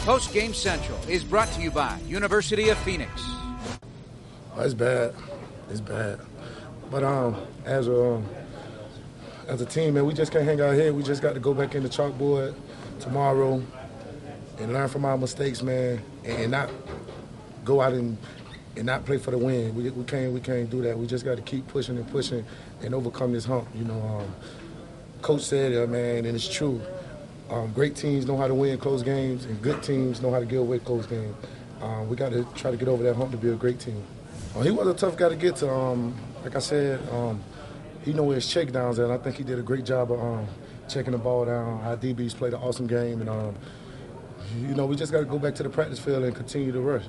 Post Game Central is brought to you by University of Phoenix. It's bad. It's bad. But as a team, man, we just can't hang our head. We just got to go back in the chalkboard tomorrow and learn from our mistakes, man, and not go out and not play for the win. We can't do that. We just got to keep pushing and overcome this hump. You know, Coach said it, man, and it's true. Great teams know how to win close games, and good teams know how to give away close games. We got to try to get over that hump to be a great team. He was a tough guy to get to. Like I said, he know where his check downs at. I think he did a great job of checking the ball down. Our DBs played an awesome game, and you know, we just got to go back to the practice field and continue to work.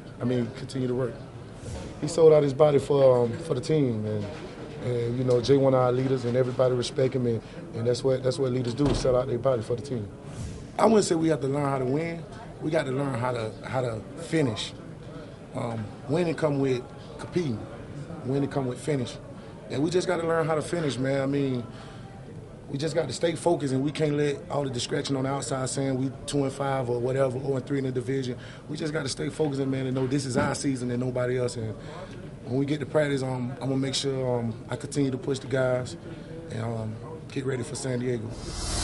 He sold out his body for the team, and you know, Jay one of our leaders, and everybody respect him, and that's what leaders do, sell out their body for the team. I wouldn't say we have to learn how to win. We got to learn how to finish. Winning come with competing. Winning come with finish. And we just got to learn how to finish, man. I mean, we just got to stay focused, and we can't let all the distraction on the outside saying we 2-5 or whatever, 0-3 in the division. We just got to stay focused, man, and know this is our season and nobody else. And when we get to practice, I'm going to make sure I continue to push the guys and get ready for San Diego.